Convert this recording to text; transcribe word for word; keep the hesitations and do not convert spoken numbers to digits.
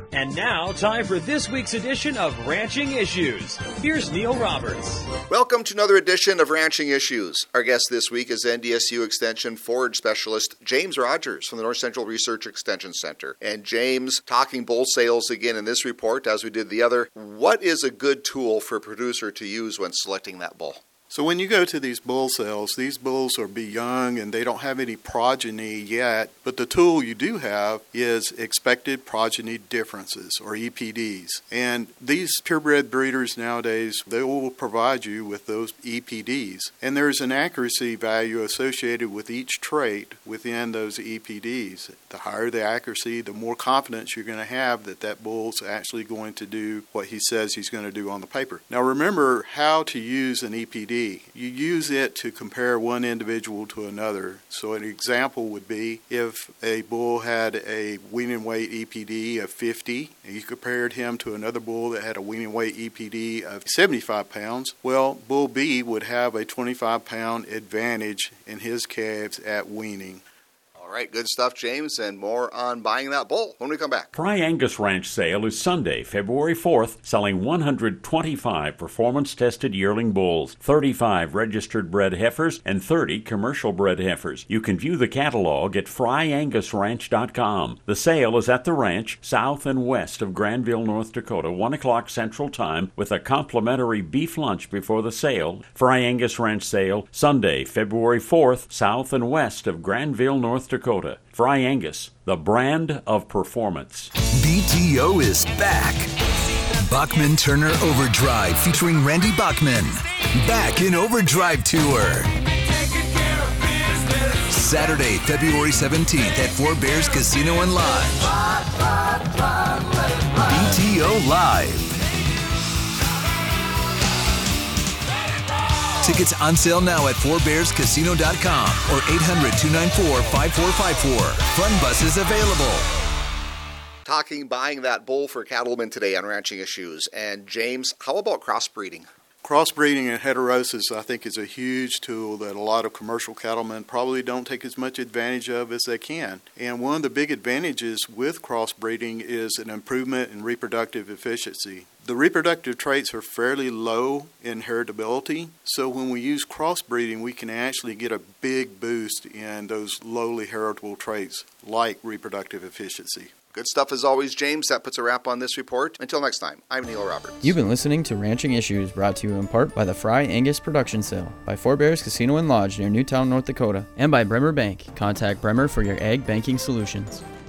And now, time for this week's edition of Ranching Issues. Here's Neil Roberts. Welcome to another edition of Ranching Issues. Our guest this week is N D S U Extension Forage Specialist James Rogers from the North Central Research Extension Center. And James, talking bull sales again in this report, as we did the other, what is a good tool for a producer to use when selecting that bull? So when you go to these bull sales, these bulls are be young and they don't have any progeny yet, but the tool you do have is expected progeny differences, or E P Ds. And these purebred breeders nowadays, they will provide you with those E P Ds. And there's an accuracy value associated with each trait within those E P Ds. The higher the accuracy, the more confidence you're going to have that that bull's actually going to do what he says he's going to do on the paper. Now remember how to use an E P D. You use it to compare one individual to another. So an example would be if a bull had a weaning weight E P D of fifty, and you compared him to another bull that had a weaning weight E P D of seventy-five pounds, well, Bull B would have a twenty-five pound advantage in his calves at weaning. All right, good stuff, James, and more on buying that bull when we come back. Fry Angus Ranch sale is Sunday, February fourth, selling one hundred twenty-five performance-tested yearling bulls, thirty-five registered bred heifers, and thirty commercial bred heifers. You can view the catalog at fry angus ranch dot com. The sale is at the ranch, south and west of Granville, North Dakota, one o'clock Central Time, with a complimentary beef lunch before the sale. Fry Angus Ranch sale, Sunday, February fourth, south and west of Granville, North Dakota. Dakota. Fry Angus, the brand of performance. B T O is back. Bachman Turner Overdrive featuring Randy Bachman. Back in Overdrive Tour. Saturday, February seventeenth at Four Bears Casino and Lodge. B T O Live. Tickets on sale now at four bears casino dot com or eight hundred, two nine four, five four five four. Fun buses available. Talking buying that bull for cattlemen today on Ranching Issues. And James, how about crossbreeding? Crossbreeding and heterosis, I think, is a huge tool that a lot of commercial cattlemen probably don't take as much advantage of as they can. And one of the big advantages with crossbreeding is an improvement in reproductive efficiency. The reproductive traits are fairly low in heritability, so when we use crossbreeding, we can actually get a big boost in those lowly heritable traits, like reproductive efficiency. Good stuff as always, James. That puts a wrap on this report. Until next time, I'm Neil Roberts. You've been listening to Ranching Issues, brought to you in part by the Fry Angus Production Sale, by Four Bears Casino and Lodge near Newtown, North Dakota, and by Bremer Bank. Contact Bremer for your ag banking solutions.